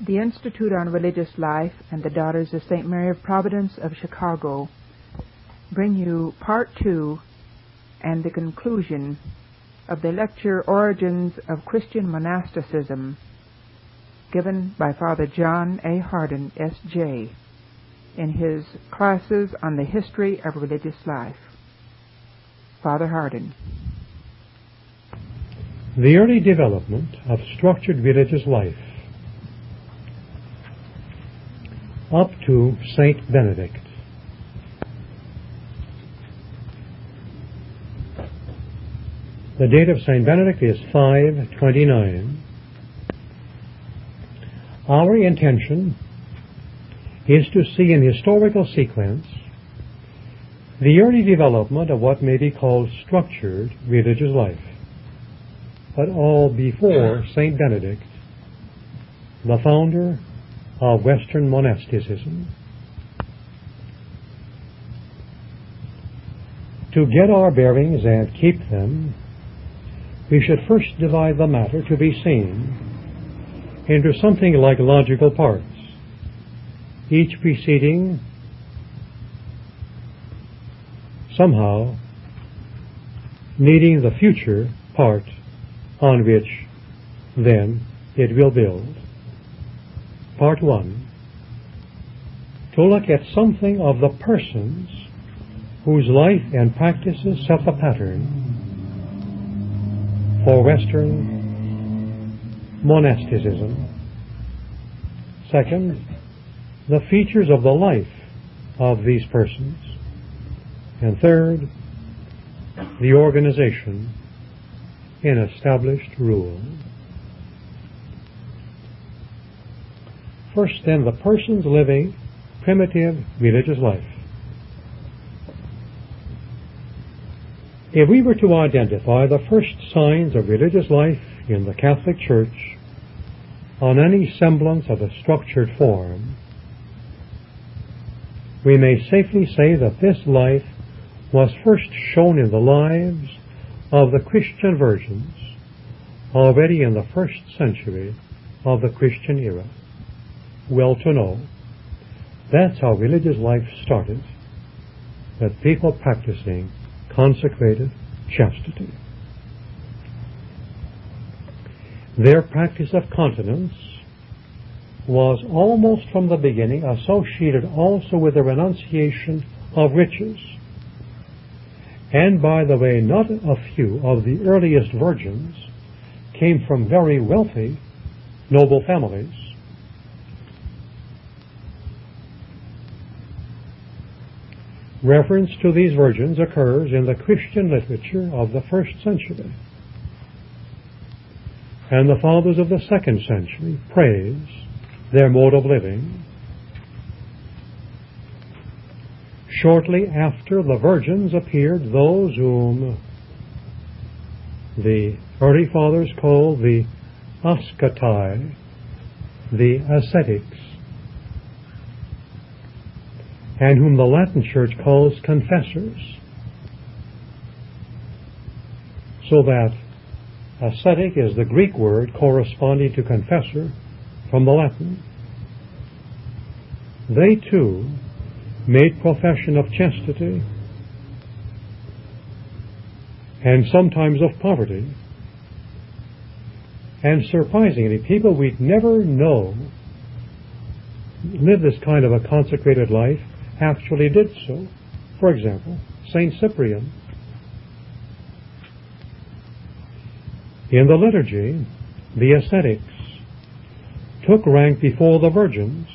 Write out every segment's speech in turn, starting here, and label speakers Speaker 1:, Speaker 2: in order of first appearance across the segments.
Speaker 1: The Institute on Religious Life and the Daughters of St. Mary of Providence of Chicago bring you Part 2 and the conclusion of the lecture Origins of Christian Monasticism, given by Father John A. Hardin, S.J., in his classes on the history of religious life. Father Hardin.
Speaker 2: The early development of structured religious life up to Saint Benedict. The date of Saint Benedict is 529. Our intention is to see in historical sequence the early development of what may be called structured religious life, but all before Saint Benedict, the founder of Western monasticism. To get our bearings and keep them, we should first divide the matter to be seen into something like logical parts, each preceding somehow needing the future part on which then it will build. Part 1, to look at something of the persons whose life and practices set the pattern for Western monasticism. Second, the features of the life of these persons. And third, the organization in established rule. First, then, the persons living primitive religious life. If we were to identify the first signs of religious life in the Catholic Church on any semblance of a structured form, we may safely say that this life was first shown in the lives of the Christian virgins already in the first century of the Christian era. Well to know, that's how religious life started, that people practicing consecrated chastity. Their practice of continence was almost from the beginning associated also with the renunciation of riches. And by the way, not a few of the earliest virgins came from very wealthy, noble families. Reference to these virgins occurs in the Christian literature of the first century. And the fathers of the second century praise their mode of living. Shortly after the virgins appeared those whom the early fathers called the ascetai, the ascetics, and whom the Latin Church calls confessors. So that ascetic is the Greek word corresponding to confessor from the Latin. They too made profession of chastity and sometimes of poverty. And surprisingly, people we'd never know live this kind of a consecrated life actually did so. For example, Saint Cyprian. In the liturgy, the ascetics took rank before the virgins.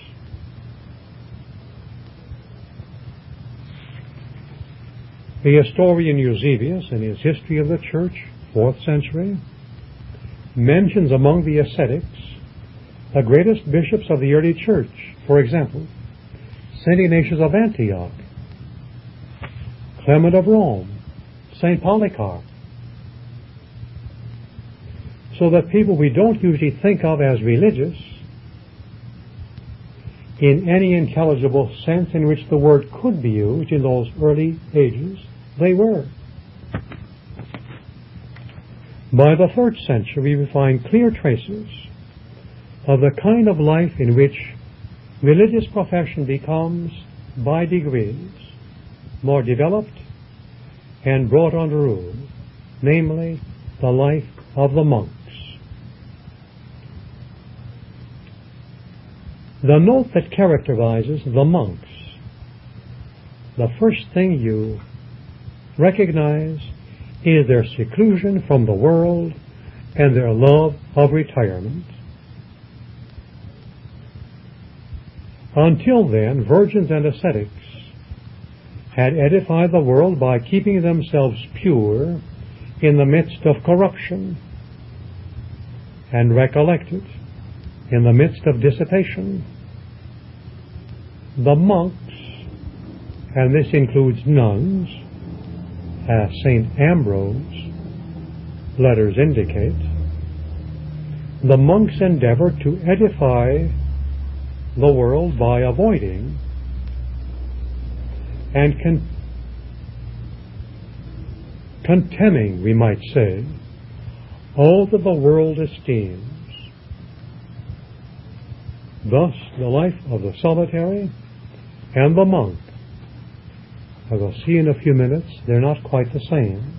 Speaker 2: The historian Eusebius, in his History of the Church, 4th century, mentions among the ascetics the greatest bishops of the early Church. For example, St. Ignatius of Antioch, Clement of Rome, St. Polycarp. So that people we don't usually think of as religious, in any intelligible sense in which the word could be used in those early ages, they were. By the 3rd century, we find clear traces of the kind of life in which religious profession becomes, by degrees, more developed and brought under rule, namely the life of the monks. The note that characterizes the monks, the first thing you recognize is their seclusion from the world and their love of retirement. Until then, virgins and ascetics had edified the world by keeping themselves pure in the midst of corruption, and recollected in the midst of dissipation. The monks, and this includes nuns, as St. Ambrose's letters indicate, the monks endeavored to edify the world by avoiding and contemning, we might say, all that the world esteems. Thus, the life of the solitary and the monk, as we'll see in a few minutes, they're not quite the same,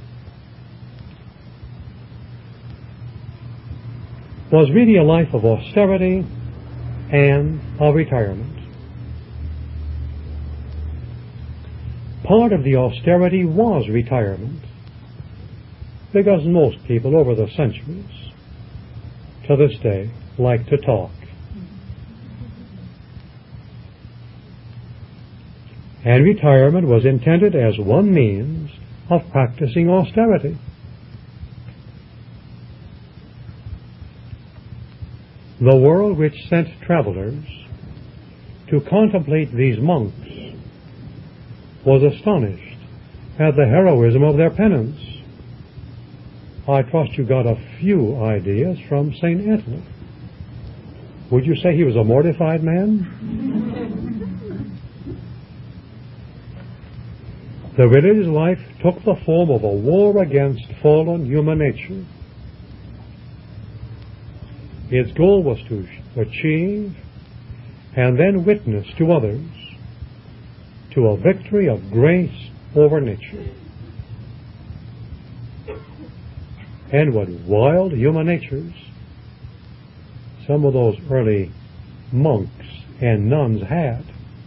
Speaker 2: was really a life of austerity and of retirement. Part of the austerity was retirement, because most people over the centuries, to this day, like to talk. And retirement was intended as one means of practicing austerity. The world which sent travelers to contemplate these monks was astonished at the heroism of their penance. I trust you got a few ideas from St. Anthony. Would you say he was a mortified man? The religious life took the form of a war against fallen human nature. Its goal was to achieve and then witness to others to a victory of grace over nature. And what wild human natures some of those early monks and nuns had.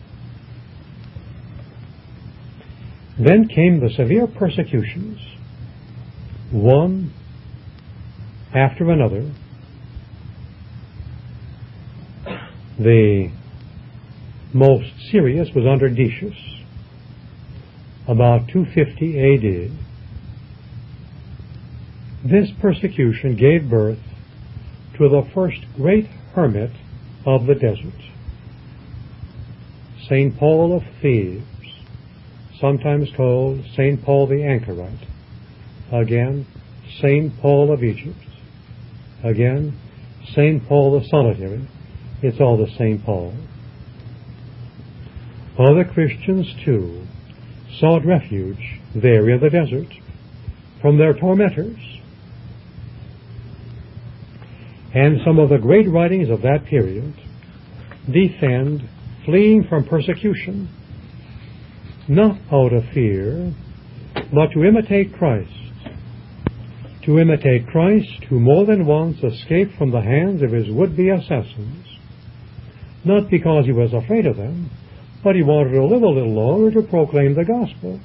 Speaker 2: Then came the severe persecutions, one after another. The most serious was under Decius, about 250 A.D. This persecution gave birth to the first great hermit of the desert, St. Paul of Thebes, sometimes called St. Paul the Anchorite, again St. Paul of Egypt, again St. Paul the Solitary. It's all the St. Paul. Other Christians, too, sought refuge there in the desert from their tormentors. And some of the great writings of that period defend fleeing from persecution, not out of fear, but to imitate Christ. To imitate Christ, who more than once escaped from the hands of his would-be assassins, not because he was afraid of them, but he wanted to live a little longer to proclaim the gospel.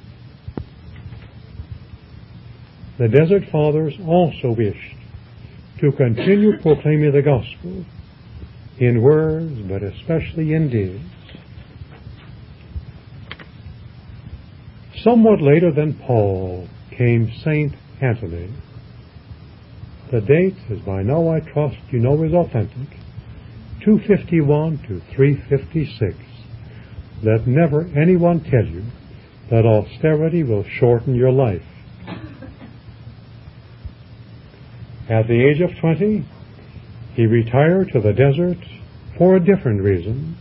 Speaker 2: The Desert Fathers also wished to continue proclaiming the gospel in words, but especially in deeds. Somewhat later than Paul came St. Anthony. The date, as by now I trust you know, is authentic, 251 to 356. Let never anyone tell you that austerity will shorten your life. At the age of 20, he retired to the desert for a different reason.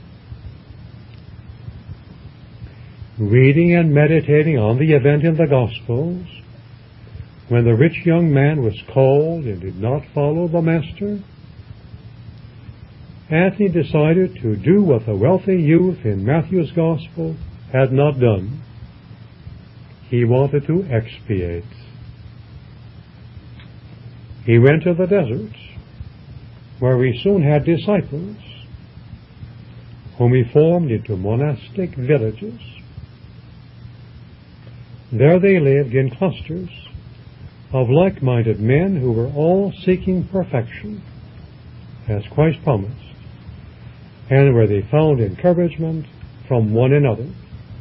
Speaker 2: Reading and meditating on the event in the Gospels, when the rich young man was called and did not follow the Master, Anthony decided to do what the wealthy youth in Matthew's Gospel had not done. He wanted to expiate. He went to the desert, where he soon had disciples, whom he formed into monastic villages. There they lived in clusters of like-minded men who were all seeking perfection, as Christ promised, and where they found encouragement from one another.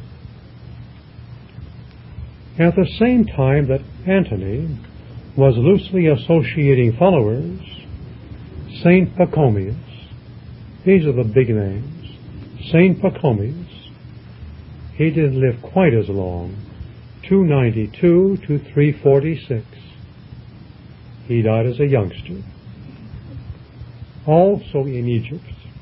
Speaker 2: At the same time that Antony was loosely associating followers, Saint Pachomius, these are the big names, Saint Pachomius, he didn't live quite as long, 292 to 346. He died as a youngster. Also in Egypt.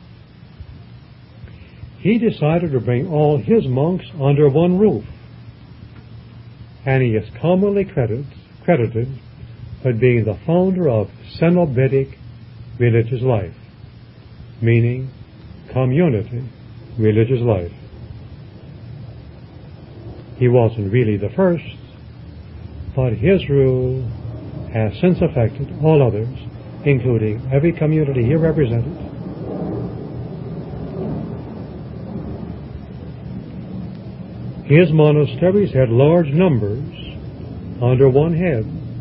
Speaker 2: He decided to bring all his monks under one roof, and he is commonly credited with being the founder of Cenobitic religious life, meaning community religious life. He wasn't really the first, but his rule has since affected all others, including every community here represented. His monasteries had large numbers under one head.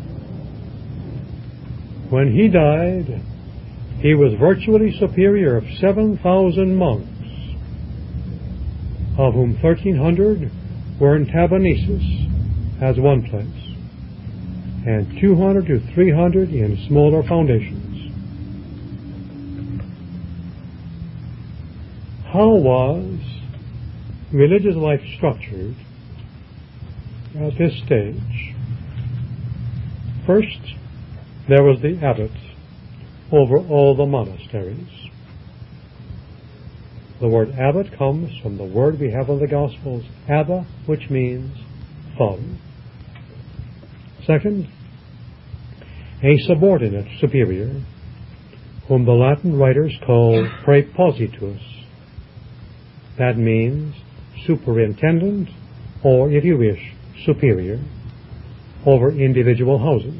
Speaker 2: When he died, he was virtually superior of 7,000 monks, of whom 1,300 were in Tabernisus as one place, and 200 to 300 in smaller foundations. How was religious life structured at this stage? First, there was the abbot over all the monasteries. The word abbot comes from the word we have in the Gospels, Abba, which means father. Second, a subordinate superior, whom the Latin writers call praepositus. That means superintendent, or, if you wish, superior, over individual houses.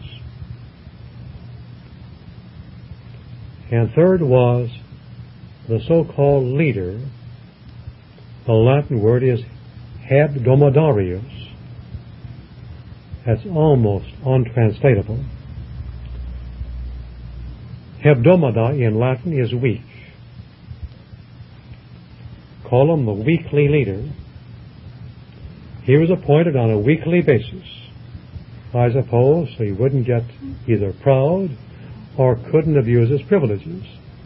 Speaker 2: And third was the so-called leader. The Latin word is hebdomadarius. That's almost untranslatable. Hebdomada in Latin is week. Call him the weekly leader. He was appointed on a weekly basis, I suppose, so he wouldn't get either proud or couldn't abuse his privileges.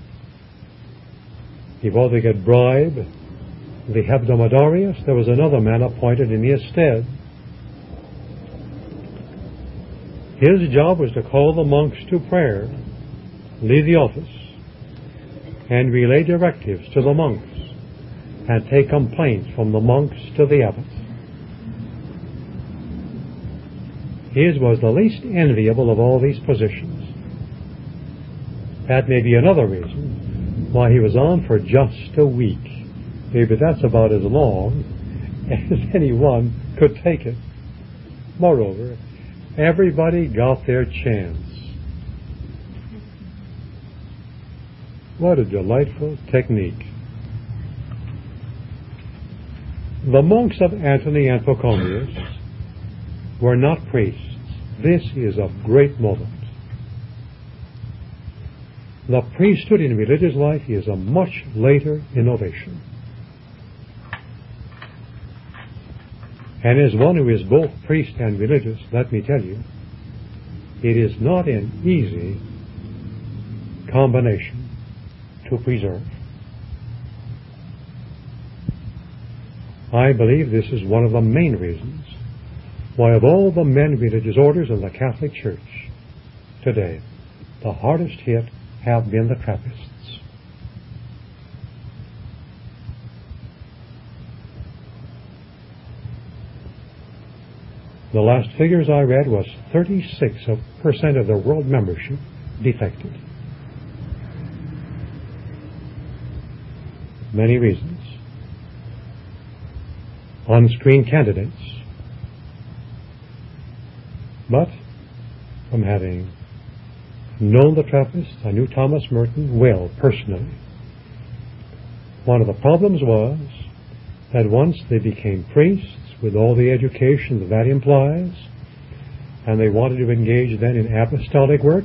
Speaker 2: If they could bribe the hebdomadarius, there was another man appointed in his stead. His job was to call the monks to prayer, leave the office, and relay directives to the monks, and take complaints from the monks to the abbot. His was the least enviable of all these positions. That may be another reason why he was on for just a week. Maybe that's about as long as anyone could take it. Moreover, everybody got their chance. What a delightful technique. The monks of Antony and Pachomius were not priests. This is a great moment. The priesthood in religious life is a much later innovation. And as one who is both priest and religious, let me tell you, it is not an easy combination to preserve. I believe this is one of the main reasons why of all the men religious orders in the Catholic Church today, the hardest hit have been the Trappists. The last figures I read was 36% of the world membership defected. many reasons. On-screen candidates. But from having known the Trappists, I knew Thomas Merton well, personally. One of the problems was that once they became priests, with all the education that implies, and they wanted to engage then in apostolic work,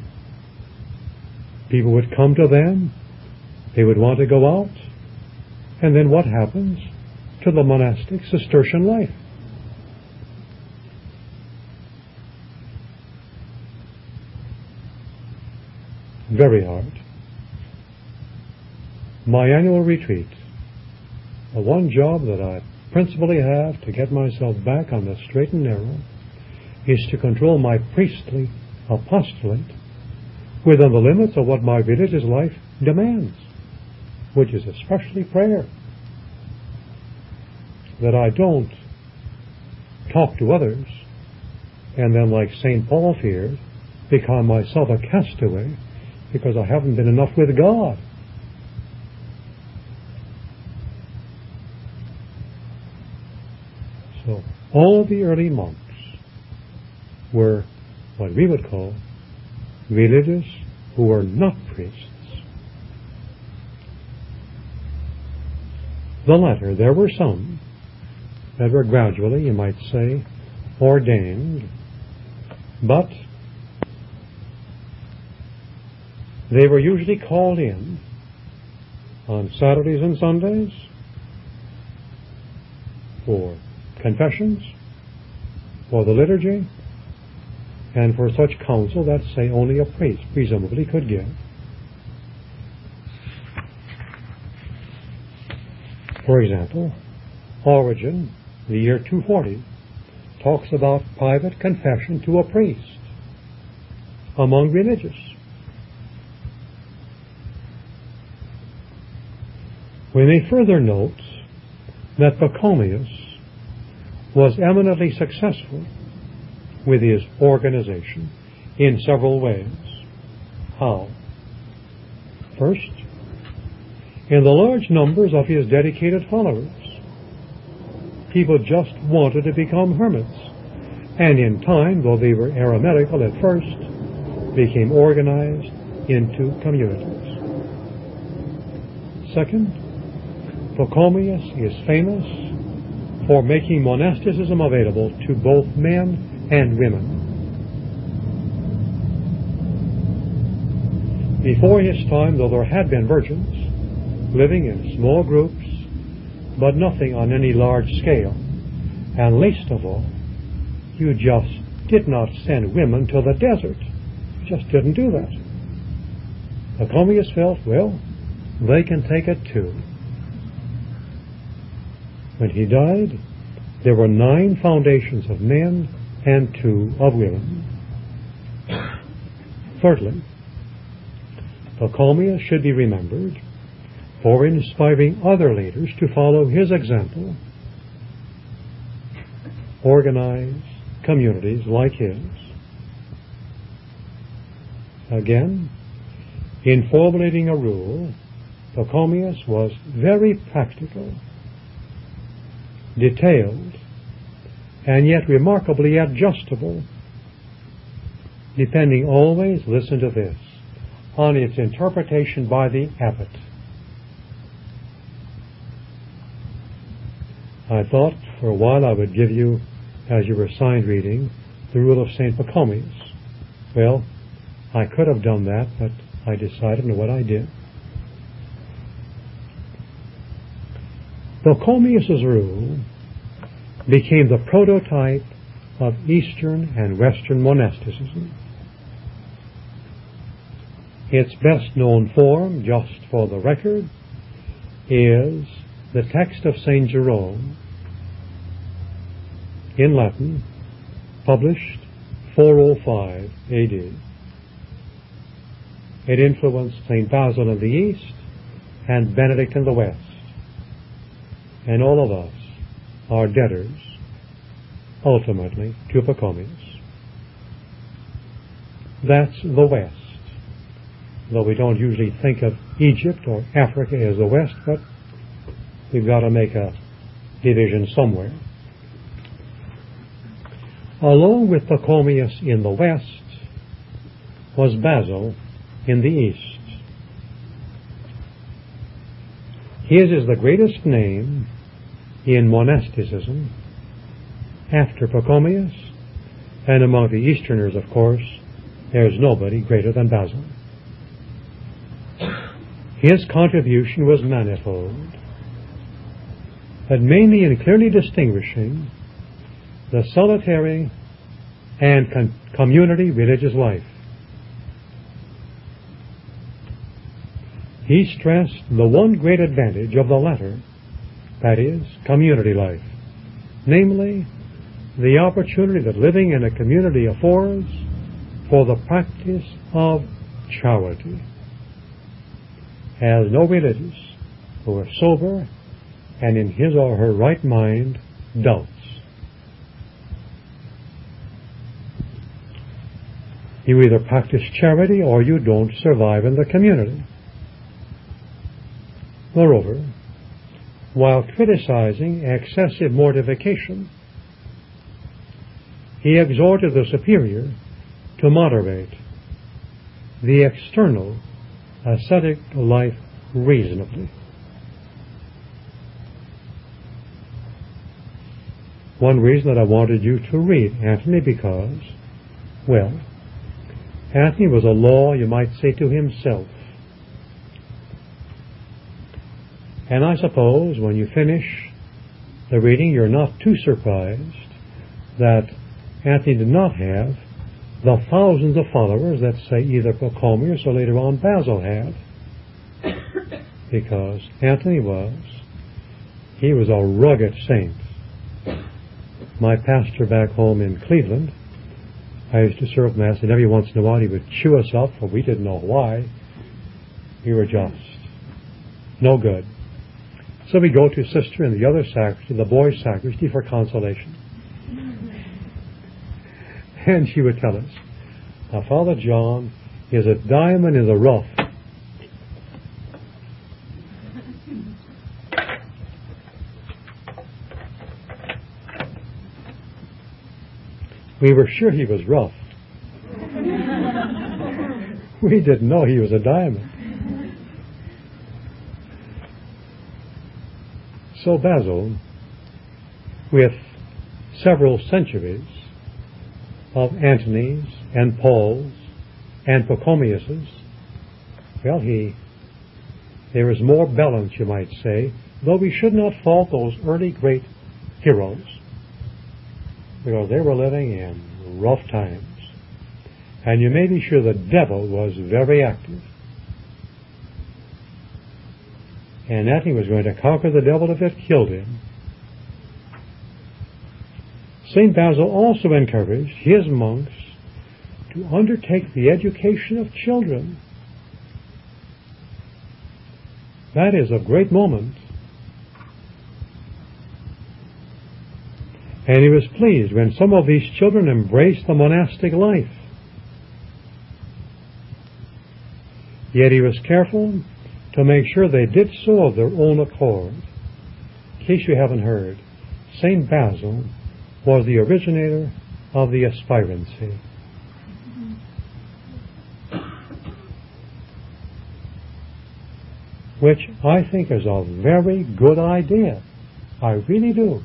Speaker 2: people would come to them, they would want to go out, and then what happens to the monastic Cistercian life? Very hard. My annual retreat, the one job that I principally have to get myself back on the straight and narrow, is to control my priestly apostolate within the limits of what my religious life demands, which is especially prayer. That I don't talk to others and then, like St. Paul feared, become myself a castaway because I haven't been enough with God. So all the early monks were what we would call religious who were not priests. The latter, there were some that were gradually, you might say, ordained, but they were usually called in on Saturdays and Sundays for confessions, for the liturgy, and for such counsel that, say, only a priest presumably could give. For example, Origen, the year 240, talks about private confession to a priest among religious. We may further note that Pachomius was eminently successful with his organization in several ways. How? First, in the large numbers of his dedicated followers. People just wanted to become hermits, and in time, though they were eremitical at first, became organized into communities. Second, Pachomius is famous for making monasticism available to both men and women. Before his time, though there had been virgins living in small groups, but nothing on any large scale, and least of all, you just did not send women to the desert. You just didn't do that. Pachomius felt, well, they can take it too. When he died, there were 9 foundations of men and 2 of women. Thirdly, Pachomius should be remembered for inspiring other leaders to follow his example, organize communities like his. Again, in formulating a rule, Pachomius was very practical, detailed, and yet remarkably adjustable, depending always, listen to this, on its interpretation by the abbot. I thought for a while I would give you, as you were assigned reading, the rule of St. Pachomius. Well, I could have done that, but I decided on what I did. Pachomius' rule became the prototype of Eastern and Western monasticism. Its best known form, just for the record, is the text of St. Jerome in Latin, published 405 AD. It influenced St. Basil in the East and Benedict in the West. And all of us are debtors, ultimately, to Pachomius. That's the West. though we don't usually think of Egypt or Africa as the West, but we've got to make a division somewhere. Along with Pachomius in the West was Basil in the East. His is the greatest name in monasticism after Pachomius, and among the Easterners, of course, there's nobody greater than Basil. His contribution was manifold, but mainly in clearly distinguishing the solitary and community religious life. He stressed the one great advantage of the latter, that is, community life, namely, the opportunity that living in a community affords for the practice of charity. As no religious who is sober and in his or her right mind doubts. You either practice charity or you don't survive in the community. Moreover, while criticizing excessive mortification, he exhorted the superior to moderate the external ascetic life reasonably. One reason that I wanted you to read Anthony because, well, Anthony was a law, you might say, to himself. And I suppose when you finish the reading, you're not too surprised that Anthony did not have the thousands of followers that, say, either Pachomius or later on Basil had. Because Anthony was a rugged saint. My pastor back home in Cleveland, I used to serve Mass, and every once in a while he would chew us up, for we didn't know why. We were just no good. So we go to Sister in the other sacristy, the boys' sacristy, for consolation. And she would tell us, now Father John is a diamond in the rough. We were sure he was rough. We didn't know he was a diamond. So Basil, with several centuries of Antony's and Paul's and Pachomius's, well, there is more balance, you might say, though we should not fault those early great heroes, because they were living in rough times. And you may be sure the devil was very active. And Antony was going to conquer the devil if it killed him. St. Basil also encouraged his monks to undertake the education of children. That is a great moment. And he was pleased when some of these children embraced the monastic life. Yet he was careful to make sure they did so of their own accord. In case you haven't heard, St. Basil was the originator of the aspirancy. Which I think is a very good idea. I really do.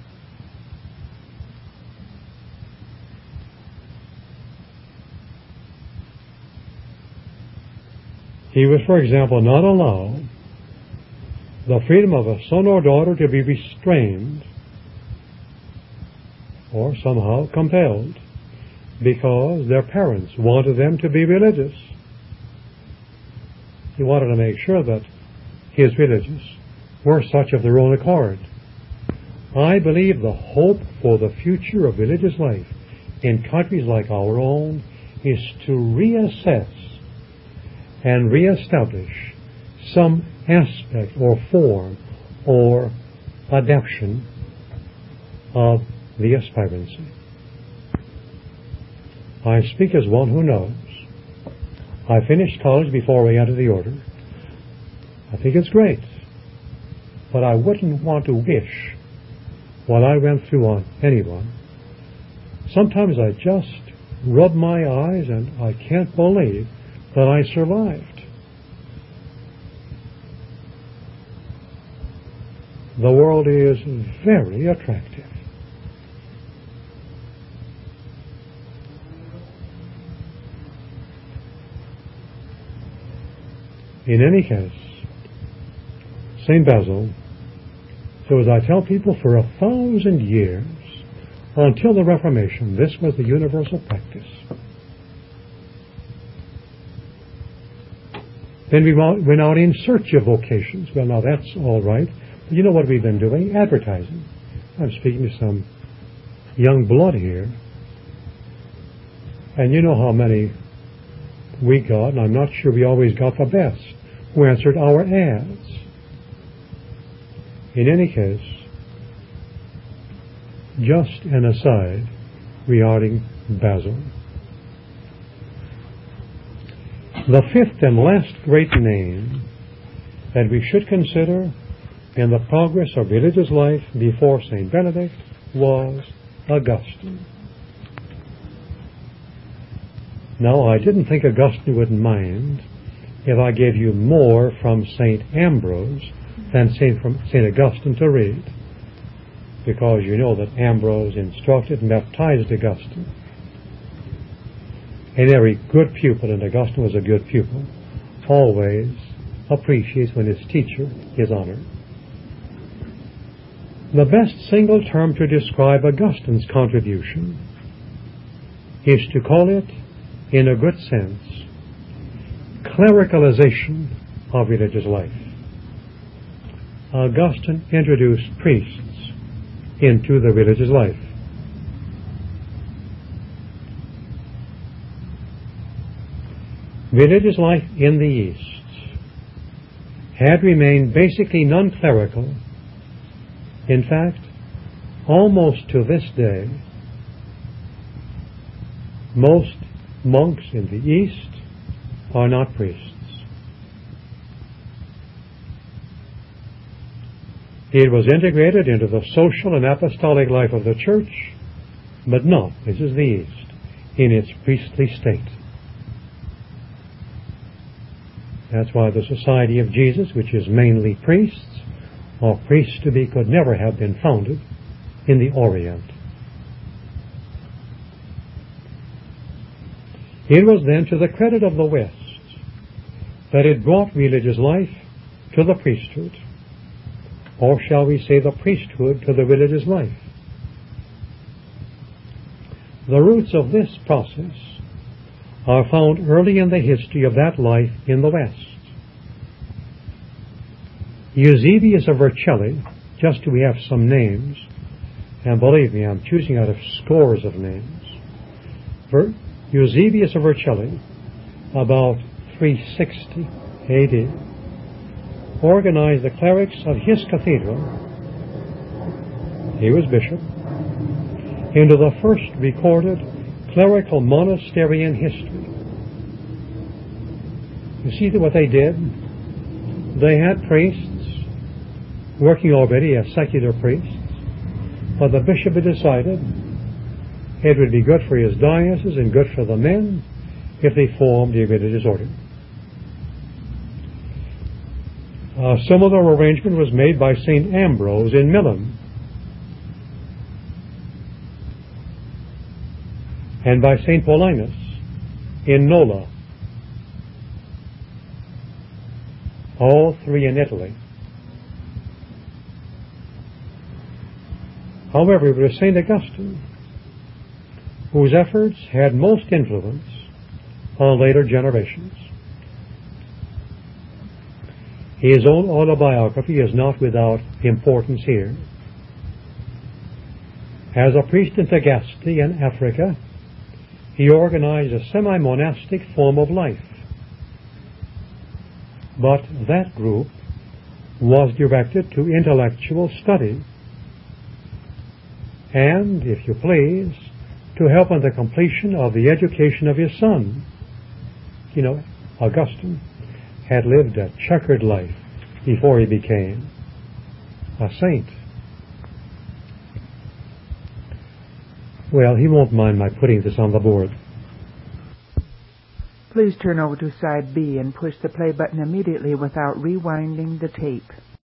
Speaker 2: He would, for example, not allow the freedom of a son or daughter to be restrained or somehow compelled because their parents wanted them to be religious. He wanted to make sure that his religious were such of their own accord. I believe the hope for the future of religious life in countries like our own is to reassess and reestablish some aspect or form or adaptation of the aspirancy. I speak as one who knows. I finished college before we entered the order. I think it's great. But I wouldn't want to wish what I went through on anyone. Sometimes I just rub my eyes and I can't believe that I survived. The world is very attractive. In any case, St. Basil, so as I tell people, for 1,000 years, until the Reformation, this was the universal practice. Then we went out in search of vocations. Well, now that's all right. But you know what we've been doing? Advertising. I'm speaking to some young blood here. And you know how many we got, and I'm not sure we always got the best, who answered our ads. In any case, just an aside regarding Basil. The fifth and last great name that we should consider in the progress of religious life before St. Benedict was Augustine. Now, I didn't think Augustine would mind if I gave you more from St. Ambrose than from St. Augustine to read, because you know that Ambrose instructed and baptized Augustine. And every good pupil, and Augustine was a good pupil, always appreciates when his teacher is honored. The best single term to describe Augustine's contribution is to call it, in a good sense, clericalization of religious life. Augustine introduced priests into the religious life. Religious life in the East had remained basically non-clerical. In fact, almost to this day, most monks in the East are not priests. It was integrated into the social and apostolic life of the Church, but not, this is the East, in its priestly state. That's why the Society of Jesus, which is mainly priests, or priests to be, could never have been founded in the Orient. It was then to the credit of the West that it brought religious life to the priesthood, or shall we say the priesthood to the religious life. The roots of this process are found early in the history of that life in the West. Eusebius of Vercelli, just we have some names, and believe me, I'm choosing out of scores of names. Eusebius of Vercelli, about 360 AD, organized the clerics of his cathedral, he was bishop, into the first recorded clerical monastery in history. You see what they did? They had priests working already as secular priests, but the bishop had decided it would be good for his diocese and good for the men if they formed a religious order. A similar arrangement was made by St. Ambrose in Milan and by St. Paulinus in Nola, all three in Italy. However, it was St. Augustine whose efforts had most influence on later generations. His own autobiography is not without importance here. As a priest in Tagaste in Africa, he organized a semi-monastic form of life. But that group was directed to intellectual study and, if you please, to help in the completion of the education of his son. You know, Augustine, had lived a checkered life before he became a saint. Well, he won't mind my putting this on the board.
Speaker 1: Please turn over to side B and push the play button immediately without rewinding the tape.